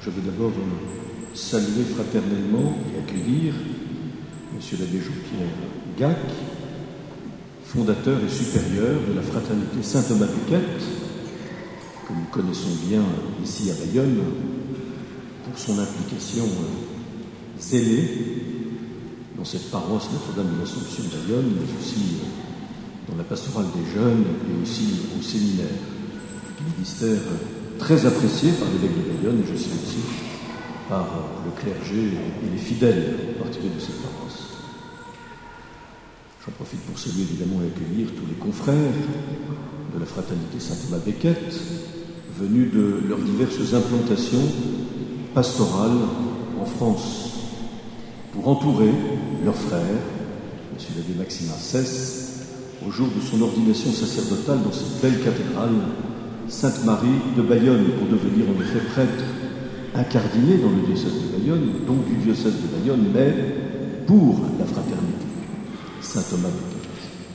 Je veux d'abord saluer fraternellement et accueillir M. l'abbé Jean-Pierre Gac, fondateur et supérieur de la fraternité Saint-Thomas-Becket, que nous connaissons bien ici à Bayonne, pour son implication zélée dans cette paroisse Notre-Dame de l'Assomption de Bayonne, mais aussi dans la pastorale des jeunes et aussi au séminaire. Ministère très apprécié par l'évêque de Bayonne et je sais aussi par le clergé et les fidèles en particulier de cette paroisse. J'en profite pour saluer évidemment et accueillir tous les confrères de la fraternité Saint-Thomas-Becket venus de leurs diverses implantations pastorales en France pour entourer leur frère, M. l'abbé Maximin Cesse, au jour de son ordination sacerdotale dans cette belle cathédrale Sainte-Marie de Bayonne, pour devenir en effet prêtre incardiné dans le diocèse de Bayonne, donc du diocèse de Bayonne, mais pour la fraternité Saint-Thomas-Becket.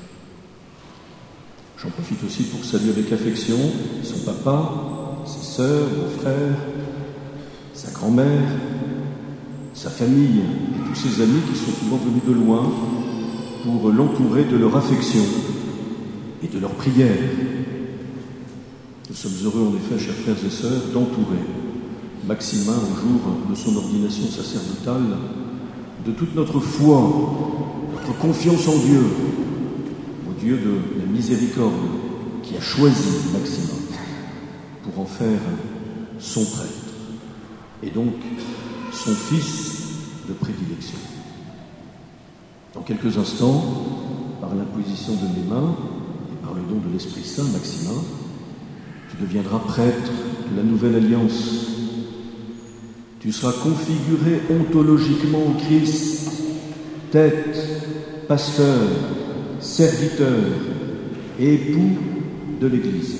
J'en profite aussi pour saluer avec affection son papa, ses sœurs, mon frère, sa grand-mère, sa famille et tous ses amis qui sont souvent venus de loin pour l'entourer de leur affection et de leur prière. Nous sommes heureux en effet, chers frères et sœurs, d'entourer Maximin au jour de son ordination sacerdotale de toute notre foi, notre confiance en Dieu, au Dieu de la miséricorde qui a choisi Maximin pour en faire son prêtre et donc son fils de prédilection. Dans quelques instants, par l'imposition de mes mains et par le don de l'Esprit Saint, Maximin, tu deviendras prêtre de la Nouvelle Alliance. Tu seras configuré ontologiquement au Christ, tête, pasteur, serviteur et époux de l'Église.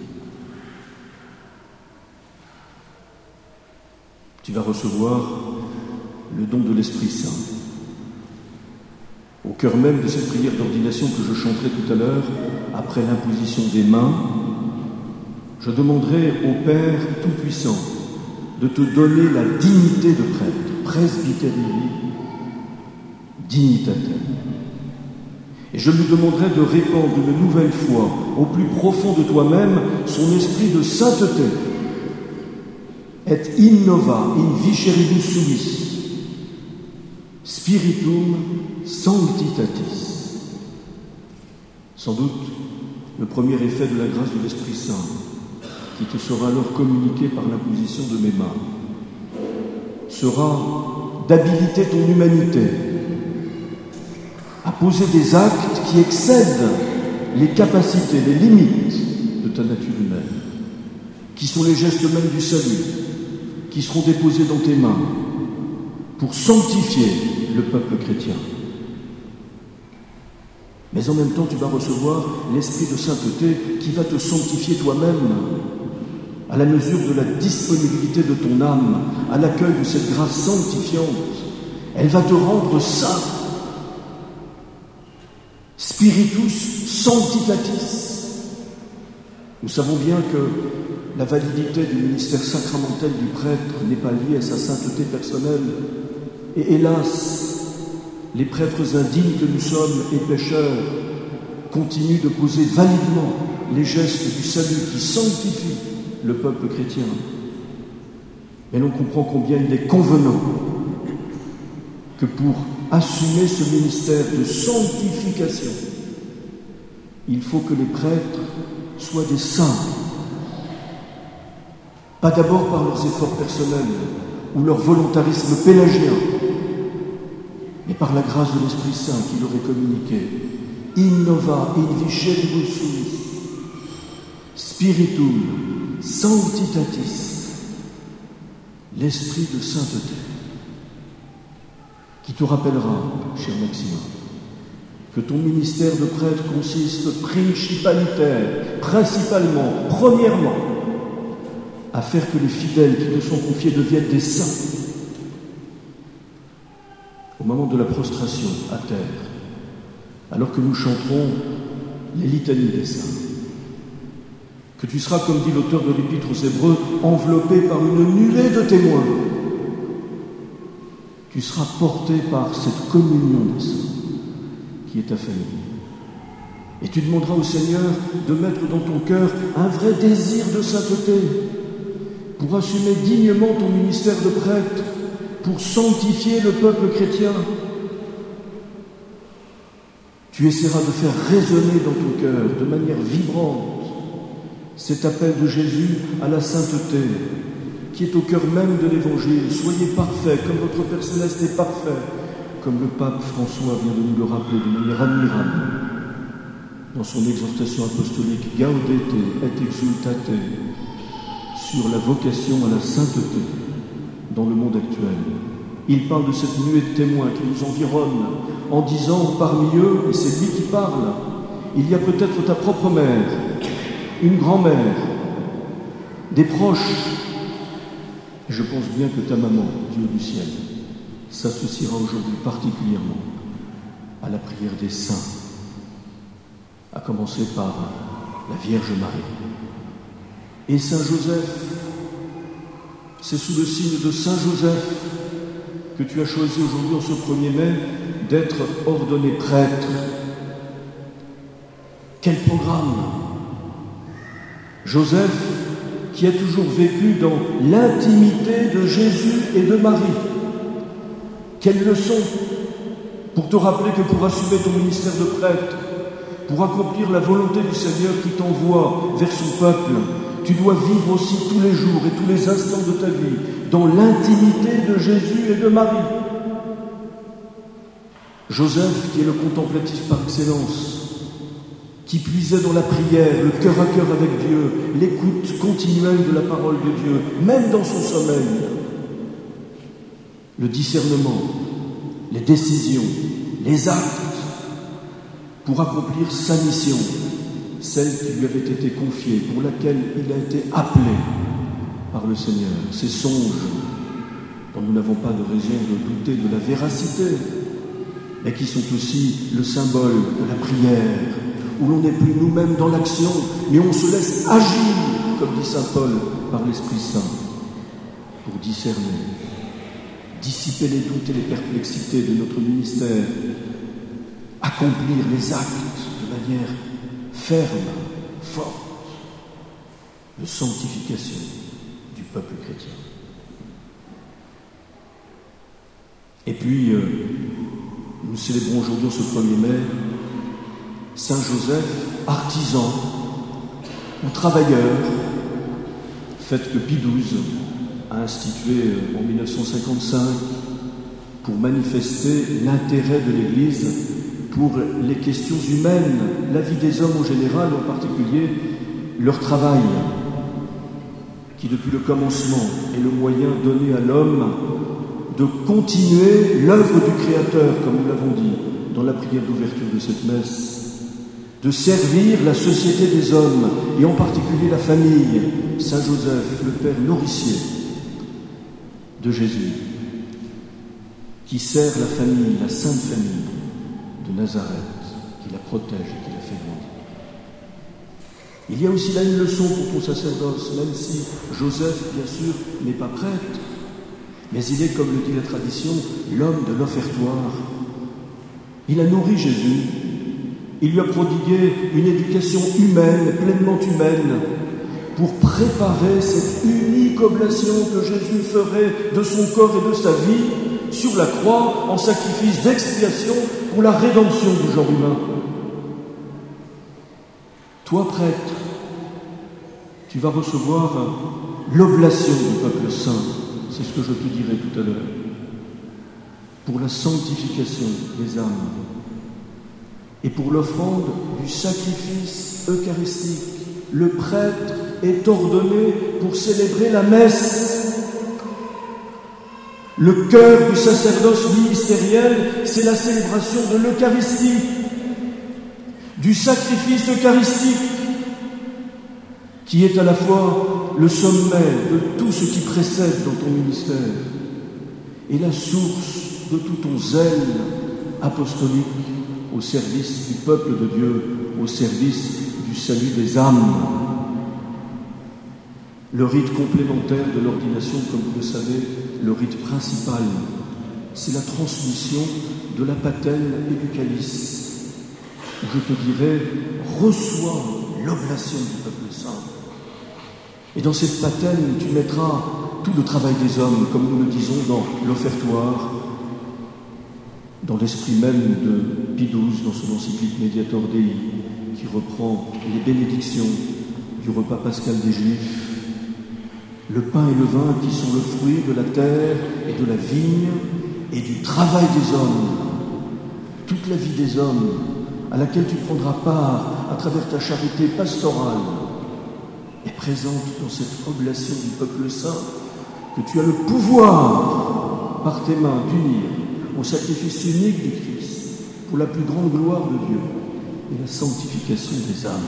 Tu vas recevoir le don de l'Esprit Saint. Au cœur même de cette prière d'ordination que je chanterai tout à l'heure, après l'imposition des mains, je demanderai au Père Tout-Puissant de te donner la dignité de prêtre, presbyterii dignitatem. Et je lui demanderai de répandre une nouvelle fois au plus profond de toi-même son esprit de sainteté. Et innova in viceribus suis, spiritum sanctitatis. Sans doute, le premier effet de la grâce de l'Esprit Saint, qui te sera alors communiqué par l'imposition de mes mains, sera d'habiliter ton humanité à poser des actes qui excèdent les capacités, les limites de ta nature humaine, qui sont les gestes mêmes du salut, qui seront déposés dans tes mains pour sanctifier le peuple chrétien. Mais en même temps, tu vas recevoir l'esprit de sainteté qui va te sanctifier toi-même à la mesure de la disponibilité de ton âme à l'accueil de cette grâce sanctifiante. Elle va te rendre saint. Spiritus sanctitatis. Nous savons bien que la validité du ministère sacramentel du prêtre n'est pas liée à sa sainteté personnelle. Et hélas, les prêtres indignes que nous sommes et pécheurs continuent de poser validement les gestes du salut qui sanctifient le peuple chrétien. Mais l'on comprend combien il est convenant que pour assumer ce ministère de sanctification, il faut que les prêtres soient des saints. Pas d'abord par leurs efforts personnels ou leur volontarisme pélagien, mais par la grâce de l'Esprit Saint qui leur est communiqué. Innova in viceribus suis, spiritum sanctitatis, l'esprit de sainteté, qui te rappellera, cher Maximin, que ton ministère de prêtre consiste principalement, premièrement, à faire que les fidèles qui te sont confiés deviennent des saints. Au moment de la prostration à terre, alors que nous chanterons les litanies des saints, que tu seras, comme dit l'auteur de l'Épître aux Hébreux, enveloppé par une nuée de témoins. Tu seras porté par cette communion des saints qui est ta famille. Et tu demanderas au Seigneur de mettre dans ton cœur un vrai désir de sainteté pour assumer dignement ton ministère de prêtre, pour sanctifier le peuple chrétien. Tu essaieras de faire résonner dans ton cœur de manière vibrante cet appel de Jésus à la sainteté qui est au cœur même de l'Évangile. Soyez parfaits comme votre Père Céleste est parfait, comme le pape François vient de nous le rappeler de manière admirable dans son exhortation apostolique Gaudete et Exultate sur la vocation à la sainteté dans le monde actuel. Il parle de cette nuée de témoins qui nous environne en disant parmi eux, et c'est lui qui parle, il y a peut-être ta propre mère, une grand-mère, des proches. Et je pense bien que ta maman, Dieu du ciel, s'associera aujourd'hui particulièrement à la prière des saints, à commencer par la Vierge Marie. Et Saint Joseph, c'est sous le signe de Saint Joseph que tu as choisi aujourd'hui, en ce 1er mai, d'être ordonné prêtre. Quel programme! Joseph, qui a toujours vécu dans l'intimité de Jésus et de Marie. Quelle leçon pour te rappeler que pour assumer ton ministère de prêtre, pour accomplir la volonté du Seigneur qui t'envoie vers son peuple, tu dois vivre aussi tous les jours et tous les instants de ta vie dans l'intimité de Jésus et de Marie. Joseph, qui est le contemplatif par excellence, qui puisait dans la prière, le cœur à cœur avec Dieu, l'écoute continuelle de la parole de Dieu, même dans son sommeil, le discernement, les décisions, les actes, pour accomplir sa mission, celle qui lui avait été confiée, pour laquelle il a été appelé par le Seigneur. Ces songes dont nous n'avons pas de raison de douter de la véracité, mais qui sont aussi le symbole de la prière, où l'on n'est plus nous-mêmes dans l'action, mais on se laisse agir, comme dit saint Paul, par l'Esprit Saint, pour discerner, dissiper les doutes et les perplexités de notre ministère, accomplir les actes de manière ferme, forte, de sanctification du peuple chrétien. Et puis, nous célébrons aujourd'hui, ce 1er mai, Saint Joseph, artisan ou travailleur, fête que Pie XII a instituée en 1955 pour manifester l'intérêt de l'Église pour les questions humaines, la vie des hommes en général, en particulier leur travail, qui depuis le commencement est le moyen donné à l'homme de continuer l'œuvre du Créateur, comme nous l'avons dit dans la prière d'ouverture de cette messe, de servir la société des hommes, et en particulier la famille. Saint Joseph, le père nourricier de Jésus, qui sert la famille, la sainte famille de Nazareth, qui la protège et qui la fait grandir. Il y a aussi là une leçon pour ton sacerdoce, même si Joseph, bien sûr, n'est pas prêtre, mais il est, comme le dit la tradition, l'homme de l'offertoire. Il a nourri Jésus, il lui a prodigué une éducation humaine, pleinement humaine, pour préparer cette unique oblation que Jésus ferait de son corps et de sa vie sur la croix en sacrifice d'expiation pour la rédemption du genre humain. Toi, prêtre, tu vas recevoir l'oblation du peuple saint, c'est ce que je te dirai tout à l'heure, pour la sanctification des âmes et pour l'offrande du sacrifice eucharistique. Le prêtre est ordonné pour célébrer la messe. Le cœur du sacerdoce ministériel, c'est la célébration de l'Eucharistie, du sacrifice eucharistique, qui est à la fois le sommet de tout ce qui précède dans ton ministère et la source de tout ton zèle apostolique au service du peuple de Dieu, au service du salut des âmes. Le rite complémentaire de l'ordination, comme vous le savez, le rite principal, c'est la transmission de la patène et du calice. Je te dirais, reçois l'oblation du peuple saint. Et dans cette patène, tu mettras tout le travail des hommes, comme nous le disons dans l'offertoire, dans l'esprit même de Pie XII, dans son encyclique Mediator Dei, qui reprend les bénédictions du repas pascal des Juifs, le pain et le vin qui sont le fruit de la terre et de la vigne et du travail des hommes, toute la vie des hommes à laquelle tu prendras part à travers ta charité pastorale est présente dans cette oblation du peuple saint que tu as le pouvoir par tes mains d'unir au sacrifice unique du Christ pour la plus grande gloire de Dieu et la sanctification des âmes.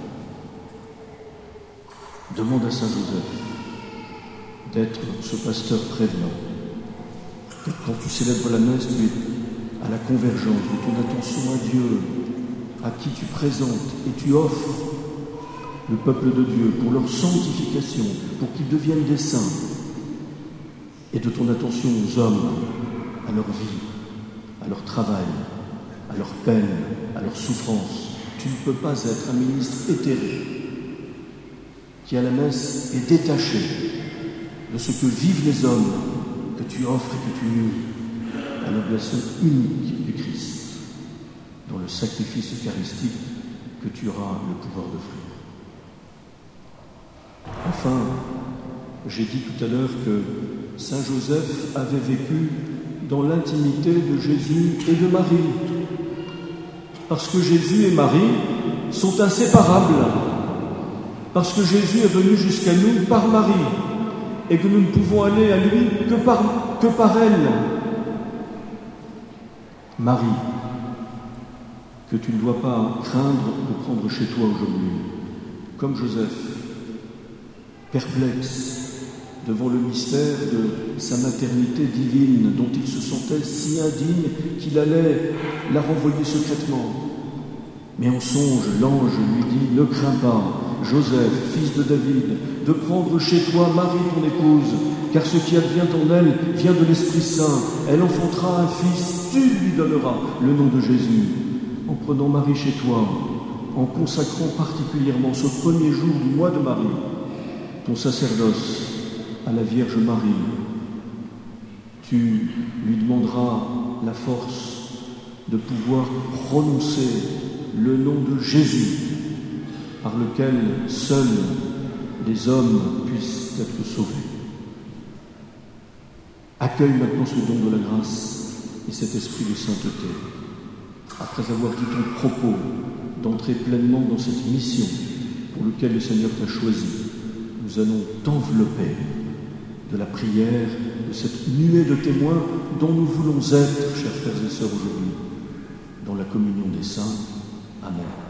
Demande à Saint Joseph d'être ce pasteur prévenant. Quand tu célèbres la messe, tu es à la convergence de ton attention à Dieu, à qui tu présentes et tu offres le peuple de Dieu pour leur sanctification, pour qu'ils deviennent des saints, et de ton attention aux hommes, à leur vie, à leur travail, à leur peine, à leur souffrance. Tu ne peux pas être un ministre éthéré qui à la messe est détaché de ce que vivent les hommes que tu offres et que tu unis à l'oblation unique du Christ, dans le sacrifice eucharistique que tu auras le pouvoir d'offrir. Enfin, j'ai dit tout à l'heure que Saint Joseph avait vécu dans l'intimité de Jésus et de Marie, parce que Jésus et Marie sont inséparables, parce que Jésus est venu jusqu'à nous par Marie, et que nous ne pouvons aller à lui que par elle. Marie, que tu ne dois pas craindre de prendre chez toi aujourd'hui, comme Joseph, perplexe devant le mystère de sa maternité divine, dont il se sentait si indigne qu'il allait la renvoyer secrètement. Mais en songe, l'ange lui dit « Ne crains pas, Joseph, fils de David, de prendre chez toi Marie ton épouse, car ce qui advient en elle vient de l'Esprit Saint. Elle enfantera un fils, tu lui donneras le nom de Jésus. En prenant Marie chez toi, en consacrant particulièrement ce premier jour du mois de Marie, ton sacerdoce à la Vierge Marie, tu lui demanderas la force de pouvoir prononcer le nom de Jésus, par lequel seuls les hommes puissent être sauvés. Accueille maintenant ce don de la grâce et cet esprit de sainteté. Après avoir dit ton propos, d'entrer pleinement dans cette mission pour laquelle le Seigneur t'a choisi, nous allons t'envelopper de la prière, de cette nuée de témoins dont nous voulons être, chers frères et sœurs, aujourd'hui, dans la communion des saints. Amen.